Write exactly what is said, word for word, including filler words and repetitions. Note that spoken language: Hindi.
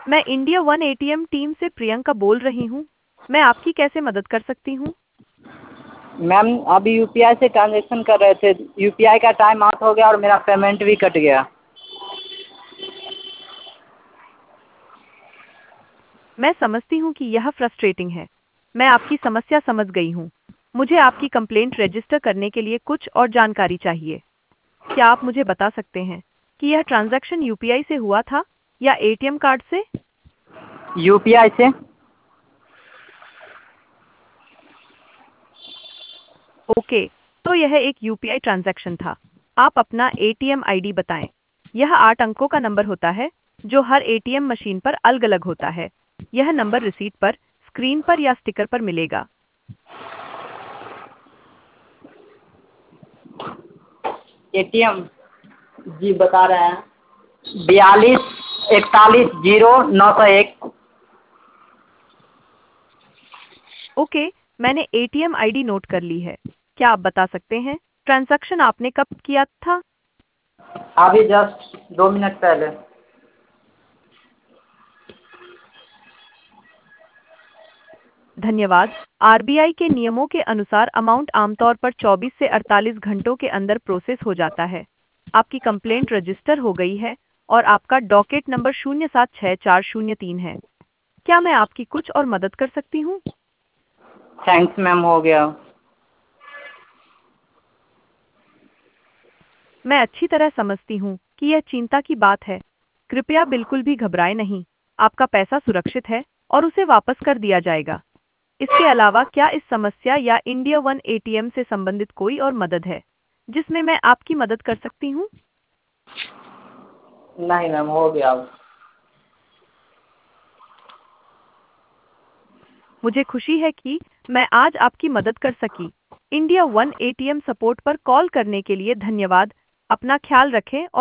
मैं इंडिया वन एटीएम टीम से प्रियंका बोल रही हूँ। मैं आपकी कैसे मदद कर सकती हूँ? मैम अभी यूपीआई से ट्रांजेक्शन कर रहे थे, यूपीआई का टाइम आउट हो गया और मेरा पेमेंट भी कट गया। मैं समझती हूँ कि यह फ्रस्ट्रेटिंग है। मैं आपकी समस्या समझ गई हूँ। मुझे आपकी कंप्लेंट रजिस्टर करने के लिए कुछ और जानकारी चाहिए। क्या आप मुझे बता सकते हैं कि यह ट्रांजैक्शन यूपीआई से हुआ था या एटीएम कार्ड से? यूपीआई से। ओके, तो यह एक यूपीआई ट्रांजैक्शन था। आप अपना एटीएम आईडी बताएं। यह आठ अंकों का नंबर होता है जो हर एटीएम मशीन पर अलग-अलग होता है। यह नंबर रिसीट पर, स्क्रीन पर या स्टिकर पर मिलेगा। एटीएम जी बता रहे हैं, बयालीस इकतालीस जीरो नौ सौ एक। ओके, मैंने एटीएम आईडी नोट कर ली है। क्या आप बता सकते हैं ट्रांजैक्शन आपने कब किया था? अभी जस्ट दो मिनट पहले। धन्यवाद। आरबीआई के नियमों के अनुसार अमाउंट आमतौर पर चौबीस से अड़तालीस घंटों के अंदर प्रोसेस हो जाता है। आपकी कंप्लेंट रजिस्टर हो गई है और आपका डॉकेट नंबर शून्य सात छः चार शून्य तीन है। क्या मैं आपकी कुछ और मदद कर सकती हूँ? थैंक्स मैम, हो गया। मैं अच्छी तरह समझती हूँ कि यह चिंता की बात है। कृपया बिल्कुल भी घबराएं नहीं। आपका पैसा सुरक्षित है और उसे वापस कर दिया जाएगा। इसके अलावा क्या इस समस्या या इंडिया वन एटीएम से संबंधित कोई और मदद है जिसमें मैं आपकी मदद कर सकती हूँ? नहीं मैम, हो गया। मुझे खुशी है कि मैं आज आपकी मदद कर सकी। इंडिया वन एटीएम सपोर्ट पर कॉल करने के लिए धन्यवाद। अपना ख्याल रखें और